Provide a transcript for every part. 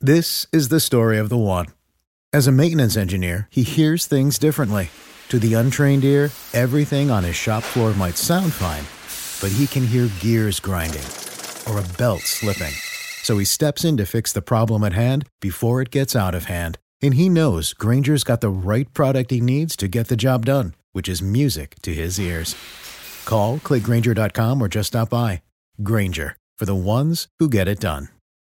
This is the story of the one. As a maintenance engineer, he hears things differently. To the untrained ear, everything on his shop floor might sound fine, but he can hear gears grinding or a belt slipping. So he steps in to fix the problem at hand before it gets out of hand. And he knows Grainger's got the right product he needs to get the job done, which is music to his ears. Call, click Grainger.com, or just stop by. Grainger, for the ones who get it done.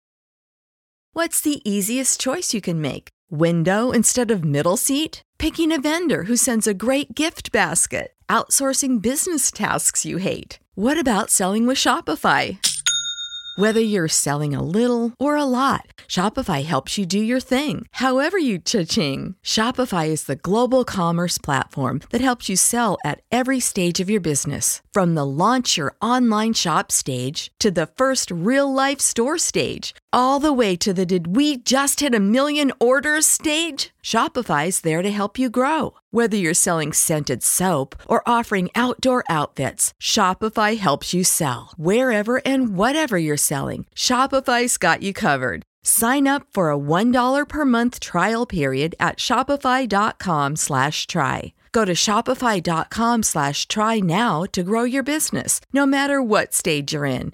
What's the easiest choice you can make? Window instead of middle seat? Picking a vendor who sends a great gift basket? Outsourcing business tasks you hate? What about selling with Shopify? Whether you're selling a little or a lot, Shopify helps you do your thing, however you cha-ching. Shopify is the global commerce platform that helps you sell at every stage of your business. From the launch your online shop stage to the first real-life store stage, all the way to the did we just hit 1 million orders stage. Shopify's there to help you grow. Whether you're selling scented soap or offering outdoor outfits, Shopify helps you sell. Wherever and whatever you're selling, Shopify's got you covered. Sign up for a $1 per month trial period at shopify.com/try. Go to shopify.com/try now to grow your business, no matter what stage you're in.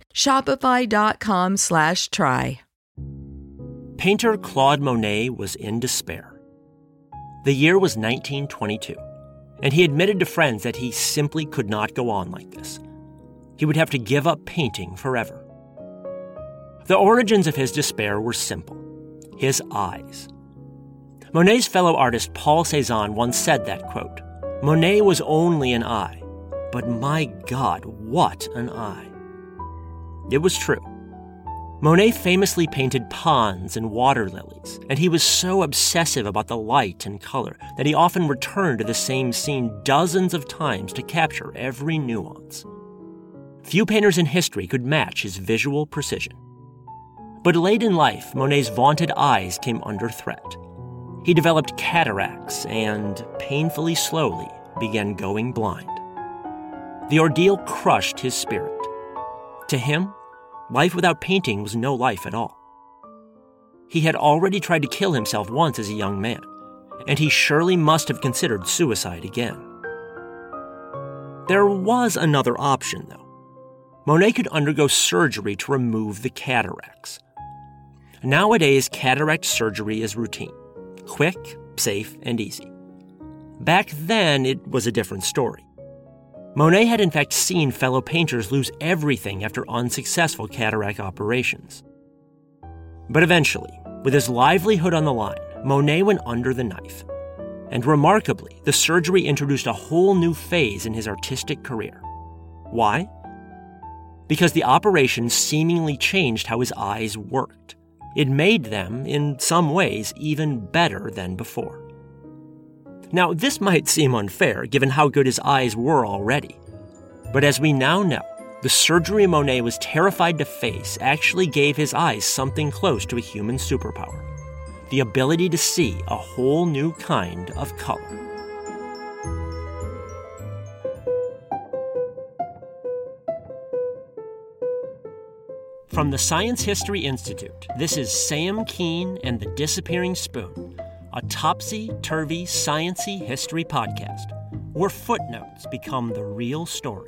Shopify.com/try. Painter Claude Monet was in despair. The year was 1922, and he admitted to friends that he simply could not go on like this. He would have to give up painting forever. The origins of his despair were simple: his eyes. Monet's fellow artist Paul Cézanne once said that, quote, "Monet was only an eye, but my God, what an eye." It was true. Monet famously painted ponds and water lilies, and he was so obsessive about the light and color that he often returned to the same scene dozens of times to capture every nuance. Few painters in history could match his visual precision. But late in life, Monet's vaunted eyes came under threat. He developed cataracts and, painfully slowly, began going blind. The ordeal crushed his spirit. To him, life without painting was no life at all. He had already tried to kill himself once as a young man, and he surely must have considered suicide again. There was another option, though. Monet could undergo surgery to remove the cataracts. Nowadays, cataract surgery is routine, quick, safe, and easy. Back then, it was a different story. Monet had in fact seen fellow painters lose everything after unsuccessful cataract operations. But eventually, with his livelihood on the line, Monet went under the knife. And remarkably, the surgery introduced a whole new phase in his artistic career. Why? Because the operation seemingly changed how his eyes worked. It made them, in some ways, even better than before. Now, this might seem unfair, given how good his eyes were already. But as we now know, the surgery Monet was terrified to face actually gave his eyes something close to a human superpower: the ability to see a whole new kind of color. From the Science History Institute, this is Sam Keen and the Disappearing Spoon, a topsy-turvy, science-y history podcast, where footnotes become the real story.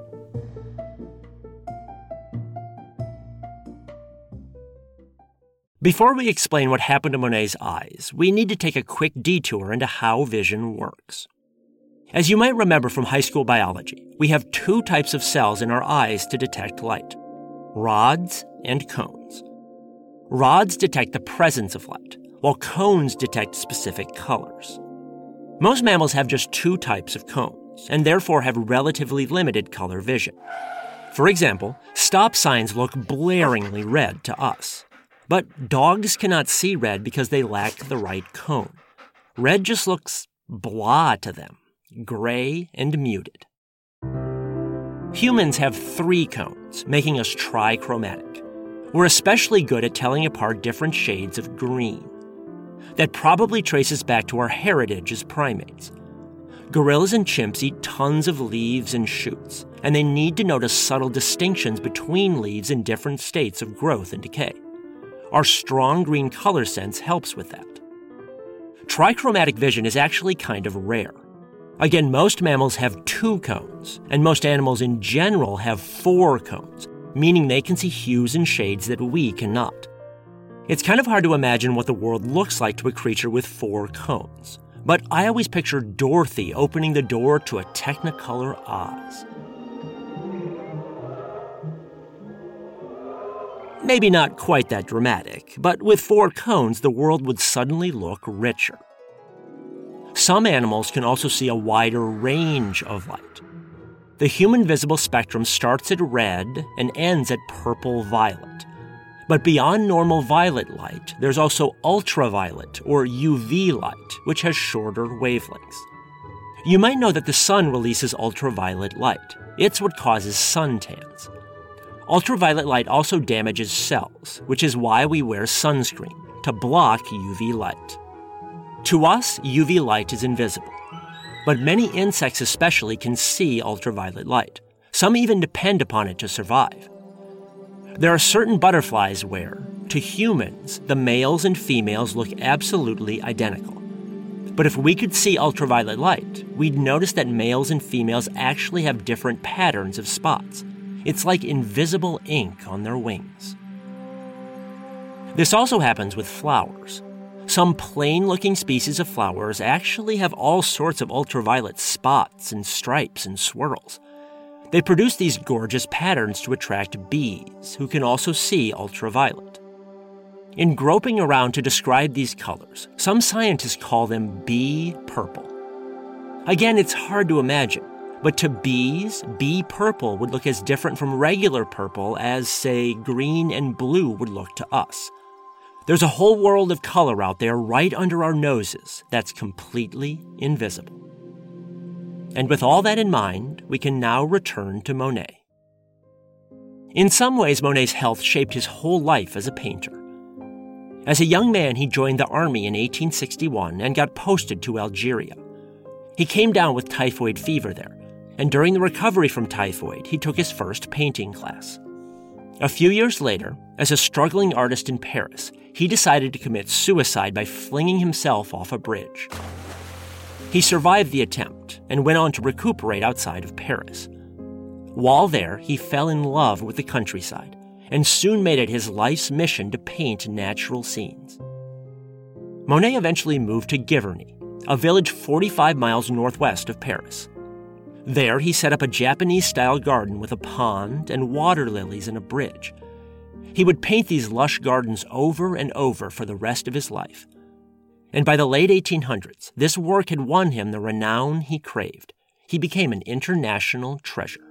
Before we explain what happened to Monet's eyes, we need to take a quick detour into how vision works. As you might remember from high school biology, we have two types of cells in our eyes to detect light: rods and cones. Rods detect the presence of light, while cones detect specific colors. Most mammals have just two types of cones, and therefore have relatively limited color vision. For example, stop signs look blaringly red to us. But dogs cannot see red because they lack the right cone. Red just looks blah to them, gray and muted. Humans have 3 cones, making us trichromatic. We're especially good at telling apart different shades of green. That probably traces back to our heritage as primates. Gorillas and chimps eat tons of leaves and shoots, and they need to notice subtle distinctions between leaves in different states of growth and decay. Our strong green color sense helps with that. Trichromatic vision is actually kind of rare. Again, most mammals have 2 cones, and most animals in general have 4 cones, meaning they can see hues and shades that we cannot. It's kind of hard to imagine what the world looks like to a creature with 4 cones, but I always picture Dorothy opening the door to a Technicolor Oz. Maybe not quite that dramatic, but with 4 cones, the world would suddenly look richer. Some animals can also see a wider range of light. The human visible spectrum starts at red and ends at purple-violet. But beyond normal violet light, there's also ultraviolet, or UV light, which has shorter wavelengths. You might know that the sun releases ultraviolet light. It's what causes suntans. Ultraviolet light also damages cells, which is why we wear sunscreen, to block UV light. To us, UV light is invisible. But many insects especially can see ultraviolet light. Some even depend upon it to survive. There are certain butterflies where, to humans, the males and females look absolutely identical. But if we could see ultraviolet light, we'd notice that males and females actually have different patterns of spots. It's like invisible ink on their wings. This also happens with flowers. Some plain-looking species of flowers actually have all sorts of ultraviolet spots and stripes and swirls. They produce these gorgeous patterns to attract bees, who can also see ultraviolet. In groping around to describe these colors, some scientists call them bee purple. Again, it's hard to imagine, but to bees, bee purple would look as different from regular purple as, say, green and blue would look to us. There's a whole world of color out there right under our noses that's completely invisible. And with all that in mind, we can now return to Monet. In some ways, Monet's health shaped his whole life as a painter. As a young man, he joined the army in 1861 and got posted to Algeria. He came down with typhoid fever there, and during the recovery from typhoid, he took his first painting class. A few years later, as a struggling artist in Paris, he decided to commit suicide by flinging himself off a bridge. He survived the attempt and went on to recuperate outside of Paris. While there, he fell in love with the countryside and soon made it his life's mission to paint natural scenes. Monet eventually moved to Giverny, a village 45 miles northwest of Paris. There, he set up a Japanese-style garden with a pond and water lilies and a bridge. He would paint these lush gardens over and over for the rest of his life. And by the late 1800s, this work had won him the renown he craved. He became an international treasure.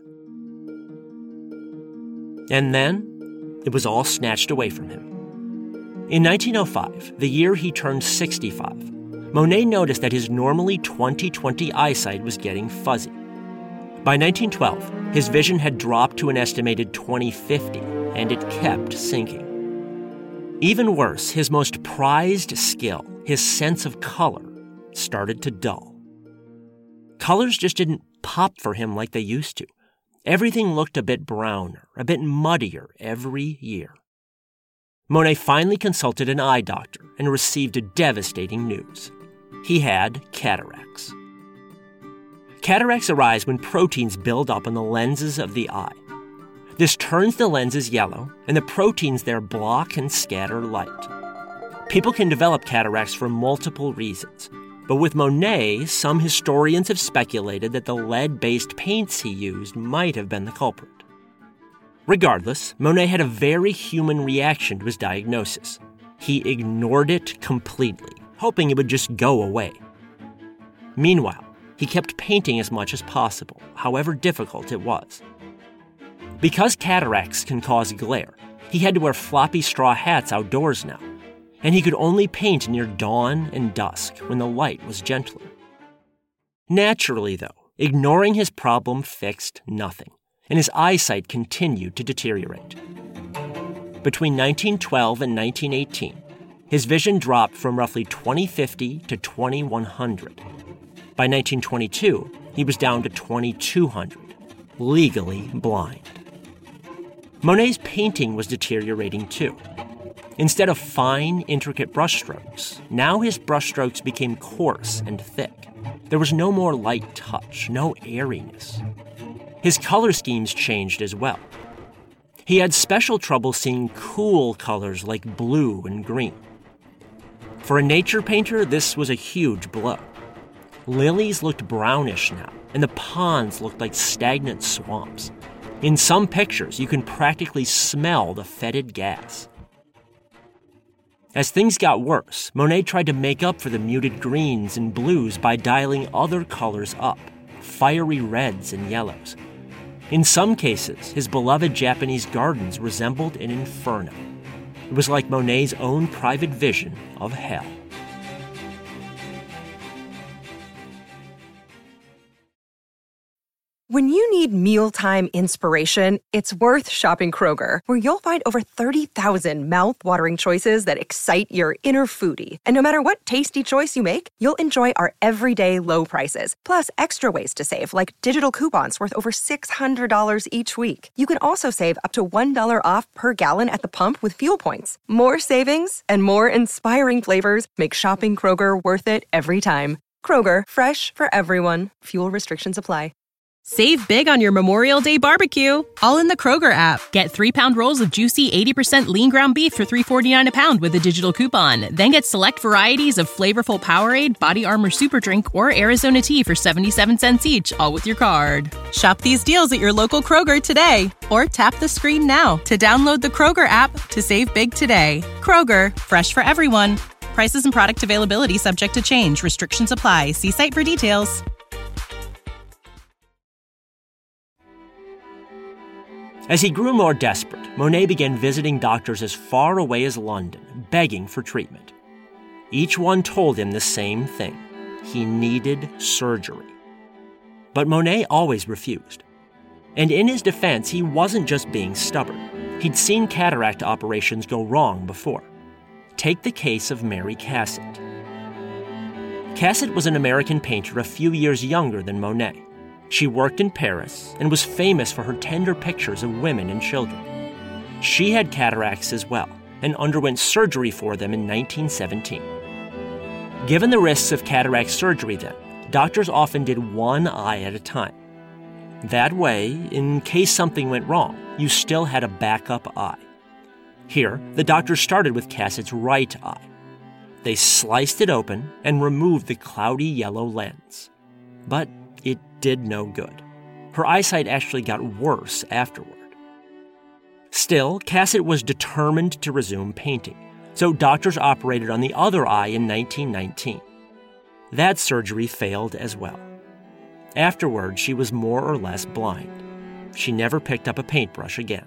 And then, it was all snatched away from him. In 1905, the year he turned 65, Monet noticed that his normally 20/20 eyesight was getting fuzzy. By 1912, his vision had dropped to an estimated 20/50, and it kept sinking. Even worse, his most prized skill, his sense of color, started to dull. Colors just didn't pop for him like they used to. Everything looked a bit browner, a bit muddier every year. Monet finally consulted an eye doctor and received devastating news. He had cataracts. Cataracts arise when proteins build up on the lenses of the eye. This turns the lenses yellow, and the proteins there block and scatter light. People can develop cataracts for multiple reasons, but with Monet, some historians have speculated that the lead-based paints he used might have been the culprit. Regardless, Monet had a very human reaction to his diagnosis. He ignored it completely, hoping it would just go away. Meanwhile, he kept painting as much as possible, however difficult it was. Because cataracts can cause glare, he had to wear floppy straw hats outdoors now, and he could only paint near dawn and dusk when the light was gentler. Naturally, though, ignoring his problem fixed nothing, and his eyesight continued to deteriorate. Between 1912 and 1918, his vision dropped from roughly 20/50 to 2100. By 1922, he was down to 2200, legally blind. Monet's painting was deteriorating too. Instead of fine, intricate brushstrokes, now his brushstrokes became coarse and thick. There was no more light touch, no airiness. His color schemes changed as well. He had special trouble seeing cool colors like blue and green. For a nature painter, this was a huge blow. Lilies looked brownish now, and the ponds looked like stagnant swamps. In some pictures, you can practically smell the fetid gas. As things got worse, Monet tried to make up for the muted greens and blues by dialing other colors up, fiery reds and yellows. In some cases, his beloved Japanese gardens resembled an inferno. It was like Monet's own private vision of hell. When you need mealtime inspiration, it's worth shopping Kroger, where you'll find over 30,000 mouth-watering choices that excite your inner foodie. And no matter what tasty choice you make, you'll enjoy our everyday low prices, plus extra ways to save, like digital coupons worth over $600 each week. You can also save up to $1 off per gallon at the pump with fuel points. More savings and more inspiring flavors make shopping Kroger worth it every time. Kroger, fresh for everyone. Fuel restrictions apply. Save big on your Memorial Day barbecue, all in the Kroger app. Get 3-pound rolls of juicy 80% lean ground beef for $3.49 a pound with a digital coupon. Then get select varieties of flavorful Powerade, Body Armor Super Drink, or Arizona tea for 77 cents each, all with your card. Shop these deals at your local Kroger today, or tap the screen now to download the Kroger app to save big today. Kroger, fresh for everyone. Prices and product availability subject to change. Restrictions apply. See site for details. As he grew more desperate, Monet began visiting doctors as far away as London, begging for treatment. Each one told him the same thing. He needed surgery. But Monet always refused. And in his defense, he wasn't just being stubborn. He'd seen cataract operations go wrong before. Take the case of Mary Cassatt. Cassatt was an American painter a few years younger than Monet. She worked in Paris and was famous for her tender pictures of women and children. She had cataracts as well and underwent surgery for them in 1917. Given the risks of cataract surgery then, doctors often did one eye at a time. That way, in case something went wrong, you still had a backup eye. Here, the doctors started with Cassatt's right eye. They sliced it open and removed the cloudy yellow lens. But it did no good. Her eyesight actually got worse afterward. Still, Cassatt was determined to resume painting, so doctors operated on the other eye in 1919. That surgery failed as well. Afterward, she was more or less blind. She never picked up a paintbrush again.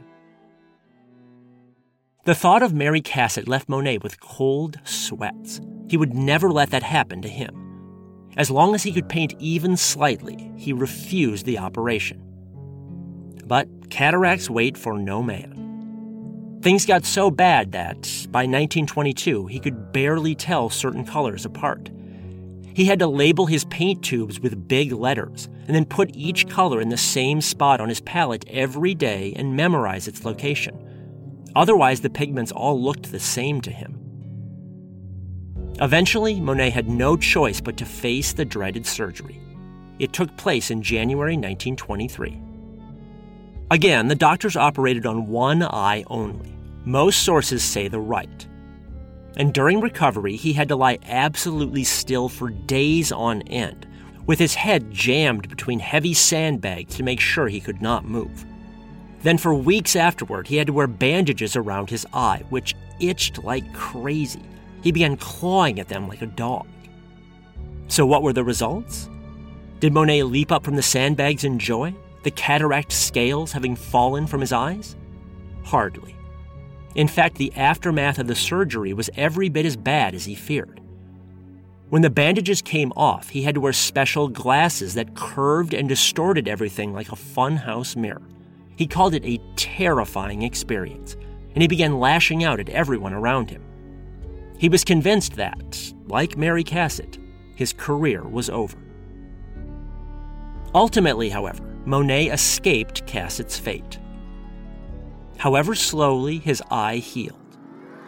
The thought of Mary Cassatt left Monet with cold sweats. He would never let that happen to him. As long as he could paint even slightly, he refused the operation. But cataracts wait for no man. Things got so bad that, by 1922, he could barely tell certain colors apart. He had to label his paint tubes with big letters, and then put each color in the same spot on his palette every day and memorize its location. Otherwise, the pigments all looked the same to him. Eventually, Monet had no choice but to face the dreaded surgery. It took place in January 1923. Again, the doctors operated on one eye only. Most sources say the right. And during recovery, he had to lie absolutely still for days on end, with his head jammed between heavy sandbags to make sure he could not move. Then for weeks afterward, he had to wear bandages around his eye, which itched like crazy. He began clawing at them like a dog. So what were the results? Did Monet leap up from the sandbags in joy, the cataract scales having fallen from his eyes? Hardly. In fact, the aftermath of the surgery was every bit as bad as he feared. When the bandages came off, he had to wear special glasses that curved and distorted everything like a funhouse mirror. He called it a terrifying experience, and he began lashing out at everyone around him. He was convinced that, like Mary Cassatt, his career was over. Ultimately, however, Monet escaped Cassatt's fate. However slowly his eye healed.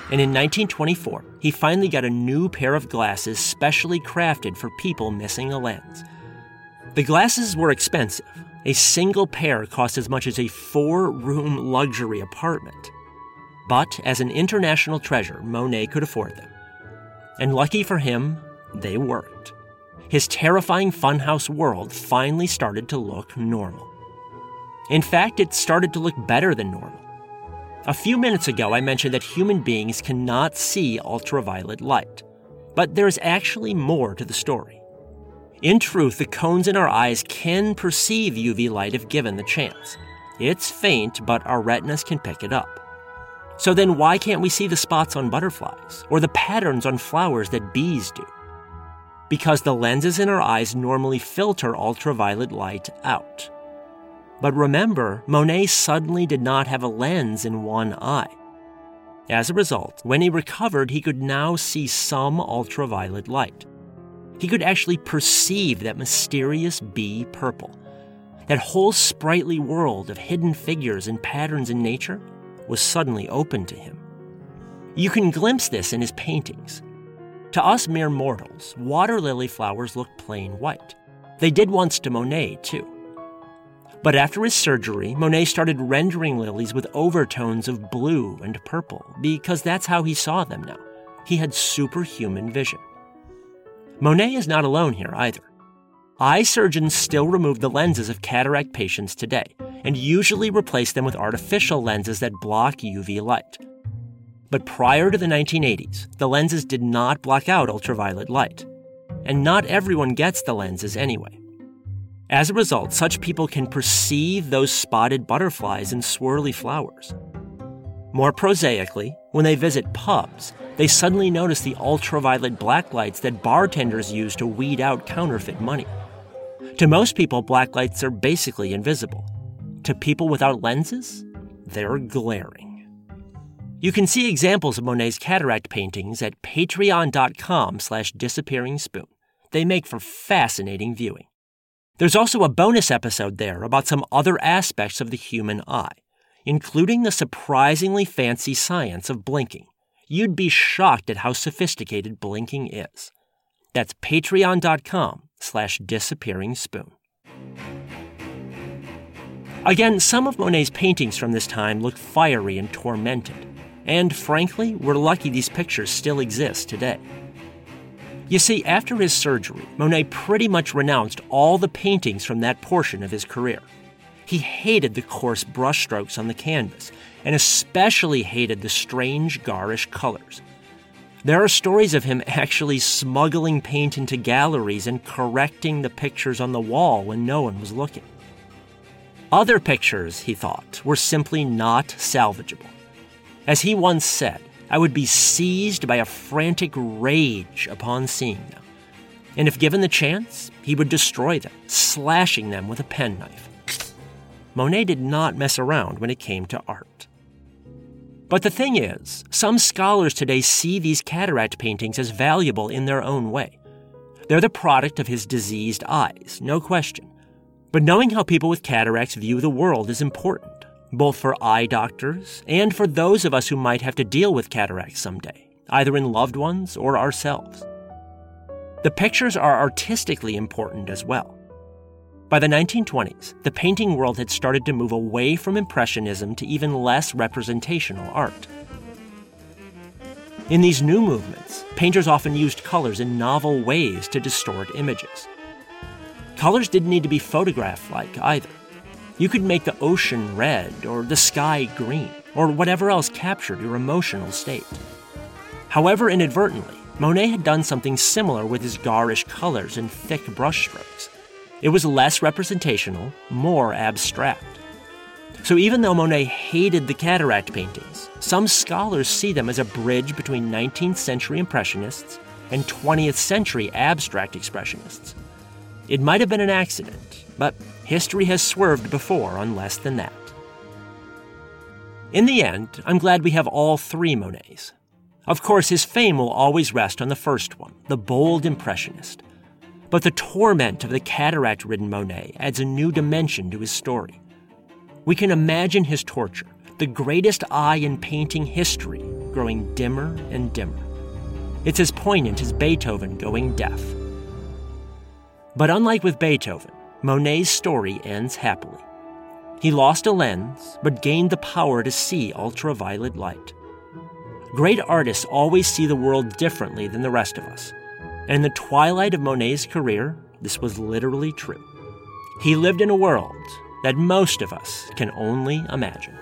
and in 1924, he finally got a new pair of glasses specially crafted for people missing a lens. The glasses were expensive. A single pair cost as much as a 4-room luxury apartment. But as an international treasure, Monet could afford them. And lucky for him, they worked. His terrifying funhouse world finally started to look normal. In fact, it started to look better than normal. A few minutes ago, I mentioned that human beings cannot see ultraviolet light. But there's actually more to the story. In truth, the cones in our eyes can perceive UV light if given the chance. It's faint, but our retinas can pick it up. So then why can't we see the spots on butterflies, or the patterns on flowers that bees do? Because the lenses in our eyes normally filter ultraviolet light out. But remember, Monet suddenly did not have a lens in one eye. As a result, when he recovered, he could now see some ultraviolet light. He could actually perceive that mysterious bee purple. That whole sprightly world of hidden figures and patterns in nature was suddenly open to him. You can glimpse this in his paintings. To us mere mortals, water lily flowers look plain white. They did once to Monet, too. But after his surgery, Monet started rendering lilies with overtones of blue and purple, because that's how he saw them now. He had superhuman vision. Monet is not alone here either. Eye surgeons still remove the lenses of cataract patients today, and usually replace them with artificial lenses that block UV light. But prior to the 1980s, the lenses did not block out ultraviolet light. And not everyone gets the lenses anyway. As a result, such people can perceive those spotted butterflies and swirly flowers. More prosaically, when they visit pubs, they suddenly notice the ultraviolet blacklights that bartenders use to weed out counterfeit money. To most people, blacklights are basically invisible. To people without lenses, they're glaring. You can see examples of Monet's cataract paintings at patreon.com/disappearingspoon. They make for fascinating viewing. There's also a bonus episode there about some other aspects of the human eye, including the surprisingly fancy science of blinking. You'd be shocked at how sophisticated blinking is. That's patreon.com/disappearingspoon. Again, some of Monet's paintings from this time look fiery and tormented. And frankly, we're lucky these pictures still exist today. You see, after his surgery, Monet pretty much renounced all the paintings from that portion of his career. He hated the coarse brushstrokes on the canvas, and especially hated the strange, garish colors. There are stories of him actually smuggling paint into galleries and correcting the pictures on the wall when no one was looking. Other pictures, he thought, were simply not salvageable. As he once said, I would be seized by a frantic rage upon seeing them. And if given the chance, he would destroy them, slashing them with a penknife. Monet did not mess around when it came to art. But the thing is, some scholars today see these cataract paintings as valuable in their own way. They're the product of his diseased eyes, no question. But knowing how people with cataracts view the world is important, both for eye doctors and for those of us who might have to deal with cataracts someday, either in loved ones or ourselves. The pictures are artistically important as well. By the 1920s, the painting world had started to move away from Impressionism to even less representational art. In these new movements, painters often used colors in novel ways to distort images. Colors didn't need to be photograph-like either. You could make the ocean red, or the sky green, or whatever else captured your emotional state. However, inadvertently, Monet had done something similar with his garish colors and thick brushstrokes. It was less representational, more abstract. So even though Monet hated the cataract paintings, some scholars see them as a bridge between 19th century Impressionists and 20th century abstract expressionists. It might have been an accident, but history has swerved before on less than that. In the end, I'm glad we have all three Monets. Of course, his fame will always rest on the first one, the bold Impressionist. But the torment of the cataract-ridden Monet adds a new dimension to his story. We can imagine his torture, the greatest eye in painting history, growing dimmer and dimmer. It's as poignant as Beethoven going deaf. But unlike with Beethoven, Monet's story ends happily. He lost a lens, but gained the power to see ultraviolet light. Great artists always see the world differently than the rest of us. And in the twilight of Monet's career, this was literally true. He lived in a world that most of us can only imagine.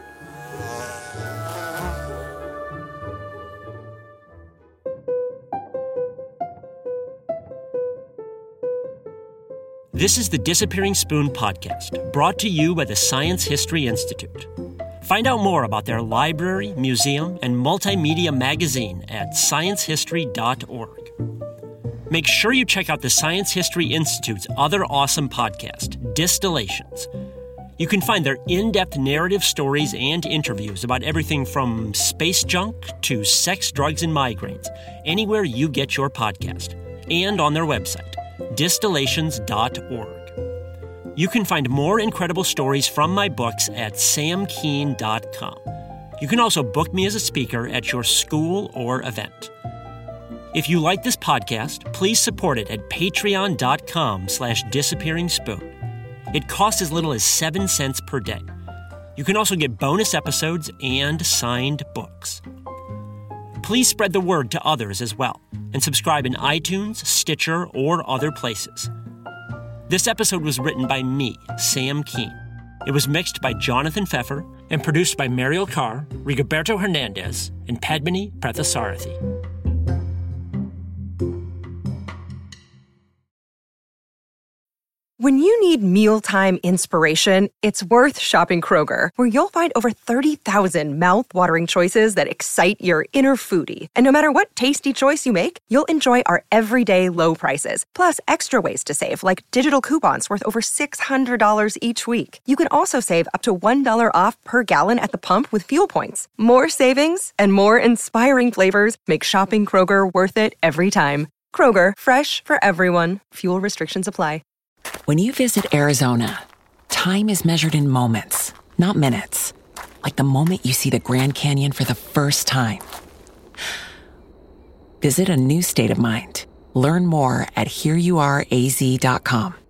This is the Disappearing Spoon podcast, brought to you by the Science History Institute. Find out more about their library, museum, and multimedia magazine at sciencehistory.org. Make sure you check out the Science History Institute's other awesome podcast, Distillations. You can find their in-depth narrative stories and interviews about everything from space junk to sex, drugs, and migraines, anywhere you get your podcast, and on their website, distillations.org. You can find more incredible stories from my books at samkeen.com. You can also book me as a speaker at your school or event. If you like this podcast, please support it at patreon.com/disappearingspoon. It costs as little as 7 cents per day. You can also get bonus episodes and signed books. Please spread the word to others as well, and subscribe in iTunes, Stitcher, or other places. This episode was written by me, Sam Keen. It was mixed by Jonathan Pfeffer and produced by Mariel Carr, Rigoberto Hernandez, and Padmini Prathasarathi. When you need mealtime inspiration, it's worth shopping Kroger, where you'll find over 30,000 mouth-watering choices that excite your inner foodie. And no matter what tasty choice you make, you'll enjoy our everyday low prices, plus extra ways to save, like digital coupons worth over $600 each week. You can also save up to $1 off per gallon at the pump with fuel points. More savings and more inspiring flavors make shopping Kroger worth it every time. Kroger, fresh for everyone. Fuel restrictions apply. When you visit Arizona, time is measured in moments, not minutes. Like the moment you see the Grand Canyon for the first time. Visit a new state of mind. Learn more at hereyouareaz.com.